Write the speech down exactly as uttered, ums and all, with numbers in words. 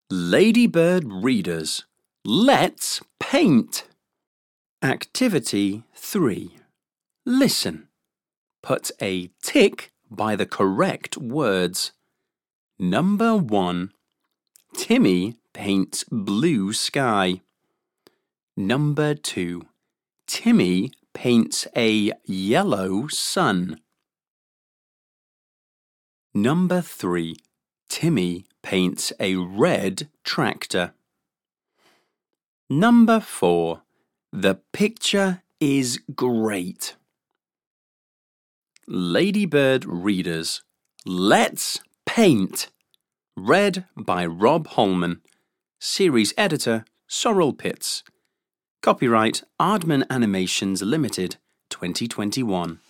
Ladybird readers, let's paint! Activity three. Listen. Put a tick by the correct words. Number one. Timmy paints blue sky. Number two. Timmy paints a yellow sun. Number three. Timmy paints a red tractor. Number four. The picture is great. Ladybird readers, let's paint! Read by Rob Holman. Series editor, Sorrel Pitts. Copyright Aardman Animations Limited, twenty twenty-one.